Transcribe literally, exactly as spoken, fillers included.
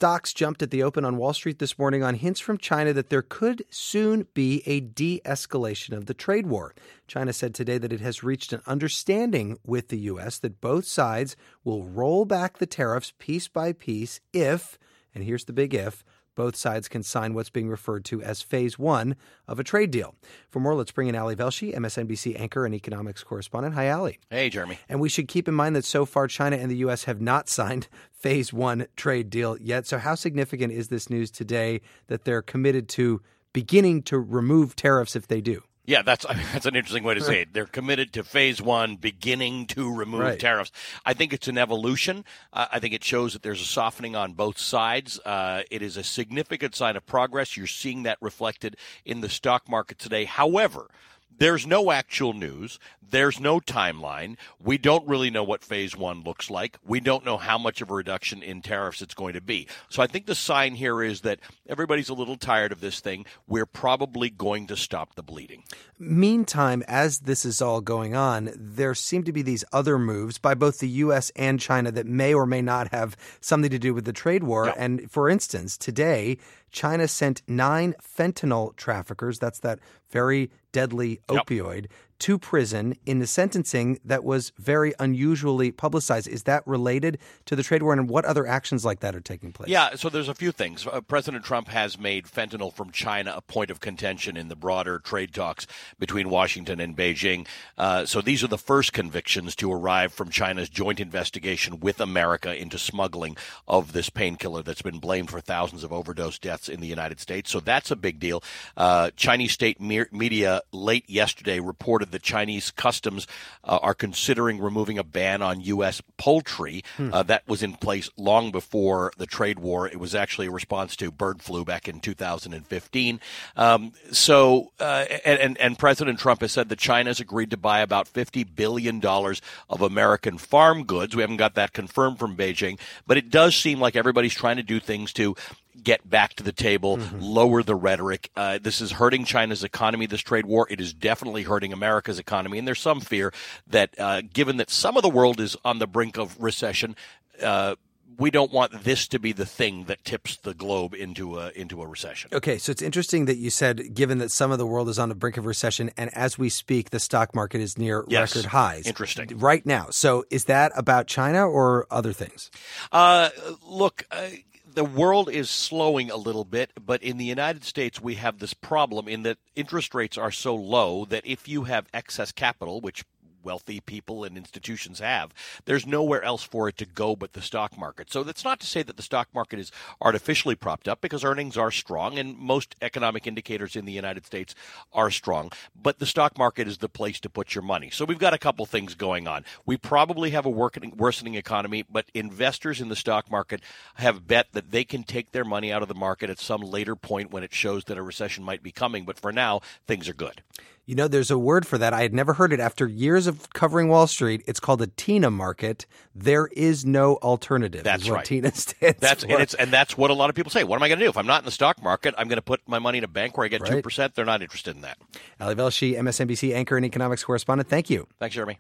Stocks jumped at the open on Wall Street this morning on hints from China that there could soon be a de-escalation of the trade war. China said today that it has reached an understanding with the U S that both sides will roll back the tariffs piece by piece if, and here's the big if, both sides can sign what's being referred to as phase one of a trade deal. For more, let's bring in Ali Velshi, M S N B C anchor and economics correspondent. Hi, Ali. Hey, Jeremy. And we should keep in mind that so far China and the U S have not signed phase one trade deal yet. So how significant is this news today that they're committed to beginning to remove tariffs if they do? Yeah, that's I mean, that's an interesting way to say it. They're committed to phase one, beginning to remove right. tariffs. I think it's an evolution. Uh, I think it shows that there's a softening on both sides. Uh, it is a significant sign of progress. You're seeing that reflected in the stock market today. However, there's no actual news. There's no timeline. We don't really know what phase one looks like. We don't know how much of a reduction in tariffs it's going to be. So I think the sign here is that everybody's a little tired of this thing. We're probably going to stop the bleeding. Meantime, as this is all going on, there seem to be these other moves by both the U S and China that may or may not have something to do with the trade war. Yep. And for instance, today, China sent nine fentanyl traffickers, that's that very deadly Yep. opioid, to prison in the sentencing that was very unusually publicized. Is that related to the trade war, and what other actions like that are taking place? Yeah, so there's a few things. Uh, President Trump has made fentanyl from China a point of contention in the broader trade talks between Washington and Beijing. Uh, so these are the first convictions to arrive from China's joint investigation with America into smuggling of this painkiller that's been blamed for thousands of overdose deaths in the United States. So that's a big deal. Uh, Chinese state me- media late yesterday reported that Chinese customs uh, are considering removing a ban on U S poultry. Hmm. Uh, that was in place long before the trade war. It was actually a response to bird flu back in two thousand fifteen. Um, so, uh, and, and, and President Trump has said that China has agreed to buy about fifty billion dollars of American farm goods. We haven't got that confirmed from Beijing, but it does seem like everybody's trying to do things to get back to the table, mm-hmm. lower the rhetoric. Uh, this is hurting China's economy, this trade war. It is definitely hurting America's economy. And there's some fear that uh, given that some of the world is on the brink of recession, uh, we don't want this to be the thing that tips the globe into a into a recession. Okay, so it's interesting that you said, given that some of the world is on the brink of recession, and as we speak, the stock market is near yes. record highs. Interesting. Right now. So is that about China or other things? Uh, look, uh, the world is slowing a little bit, but in the United States, we have this problem in that interest rates are so low that if you have excess capital, which wealthy people and institutions have, there's nowhere else for it to go but the stock market. So that's not to say that the stock market is artificially propped up, because earnings are strong and most economic indicators in the United States are strong, but the stock market is the place to put your money. So we've got a couple things going on. We probably have a working, worsening economy, but investors in the stock market have bet that they can take their money out of the market at some later point when it shows that a recession might be coming. But for now, things are good. You know, there's a word for that. I had never heard it after years of covering Wall Street. It's called a TINA market. There is no alternative. That's is what right. TINA stands that's, for. And, it's, and that's what a lot of people say. What am I going to do? If I'm not in the stock market, I'm going to put my money in a bank where I get right. two percent. They're not interested in that. Ali Velshi, M S N B C anchor and economics correspondent. Thank you. Thanks, Jeremy.